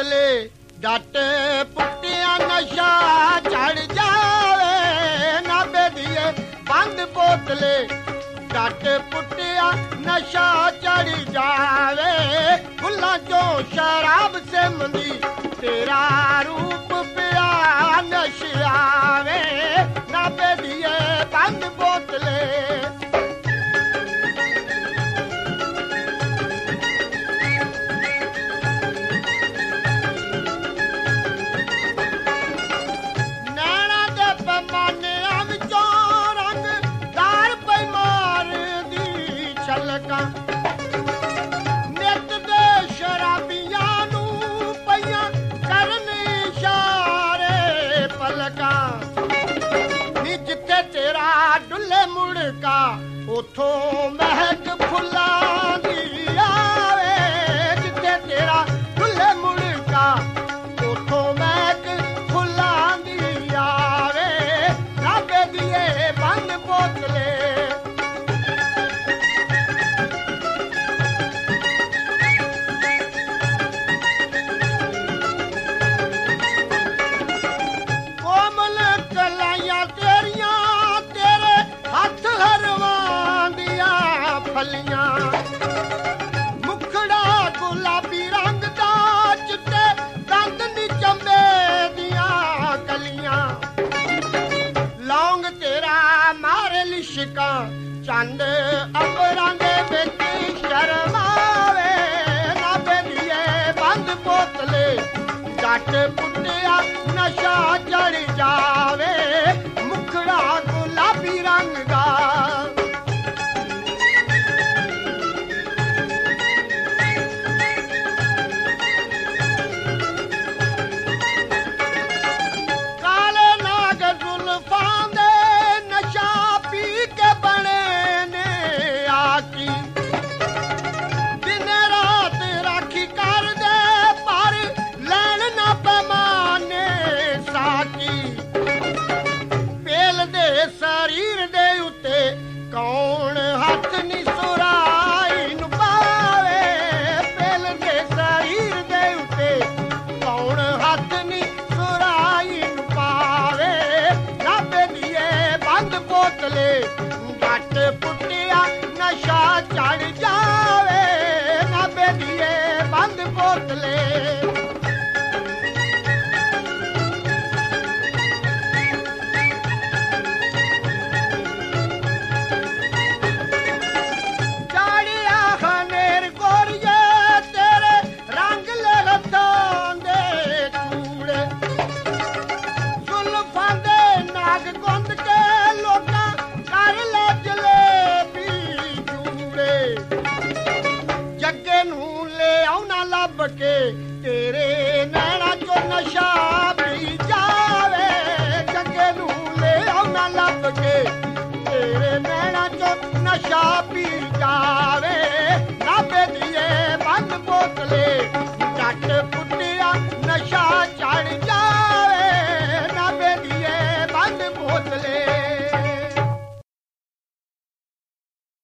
ਬੋਤਲੇ ਡੱਟ ਪੁੱਟਿਆ ਨਸ਼ਾ ਚੜ ਜਾਵੇ ਨਾ ਬੇਦੀਏ ਬੰਦ ਬੋਤਲੇ ਡੱਟ ਪੁੱਟਿਆ ਨਸ਼ਾ ਚੜ ਜਾਵੇ ਫੁੱਲਾਂ ਚੋਂ ਸ਼ਰਾਬ ਸਿਮਦੀ ਤੇਰਾ ਰੂਪ ਪਿਆ ਨਸ਼ਾਵੇ ਨਾ ਬੇਦੀਏ ਬੰਦ ਬੋਤਲੇ ਨਿੱਤ ਦੇ ਸ਼ਰਾਬੀਆਂ ਨੂੰ ਪਈਆਂ ਕਰਨ ਇਸ਼ਾਰੇ ਪਲਕਾਂ ਨੀ ਜਿੱਥੇ ਤੇਰਾ ਡੁੱਲੇ ਮੁੜਕਾ ਉਥੋਂ ਮਹਿਕ ਫੁੱਲਾਂ ਦੀ ਆਵੇ ਜਿੱਥੇ ਤੇਰਾ ਡੁੱਲੇ ਮੁੜਕਾ ਉਥੋਂ ਮਹਿਕ ਫੁੱਲਾਂ ਦੀ ਆਵੇ ਰੱਬੇ ਦੀਏ ਬੰਦ ਬੋਤਲੇ ਮੁਖੜਾ ਗੁਲਾਬੀ ਰੰਗ ਦਾ ਚਿੱਟੇ ਦੰਦ ਨੀ ਚੰਬੇ ਦੀਆਂ ਕਲੀਆਂ ਲੌਂਗ ਤੇਰਾ ਮਾਰੇ ਲਿਸ਼ਕਾਂ ਚੰਦ ਅੰਬਰਾਂ ਦੇ ਵਿੱਚ ਸ਼ਰਮਾਵੇ ਨਾ ਬੇਲੀਏ ਬੰਦ ਬੋਤਲੇ ਜੱਟ ਪੁੱਟਿਆ ਨਸ਼ਾ ਚੜ ਜਾਵੇ ਮੁਖੜਾ ਗੁਲਾਬੀ ਰੰਗ ਦਾ ਸਰੀਰ ਦੇ ਉੱਤੇ ਕੌਣ ਹੱਥ ਨੀ ਸੁਰਾਈ ਨੂੰ ਪਾਵੇ ਪਹਿਲ ਦੇ ਸਰੀਰ ਦੇ ਉੱਤੇ ਕੌਣ ਹੱਥ ਨੀ ਸੁਰਾਈ ਨੂੰ ਪਾਵੇ ਨਾ ਬੇਲੀਏ ਬੰਦ ਬੋਤਲੇ ਜੱਟ ਪੁੱਟਿਆ ਨਸ਼ਾ ਚੜ ਜਾਵੇ ਨਾ ਬੇਲੀਏ ਬੰਦ ਬੋਤਲੇ ਕੇ ਤੇਰੇ ਨੈਣਾ ਚੋਂ ਨਸ਼ਾ ਪੀ ਜਾਵੇ ਜੱਗੇ ਨੂੰ ਲੈ ਆਉਣਾ ਲੱਭ ਕੇ ਤੇਰੇ ਨੈਣਾ ਚੋਂ ਨਸ਼ਾ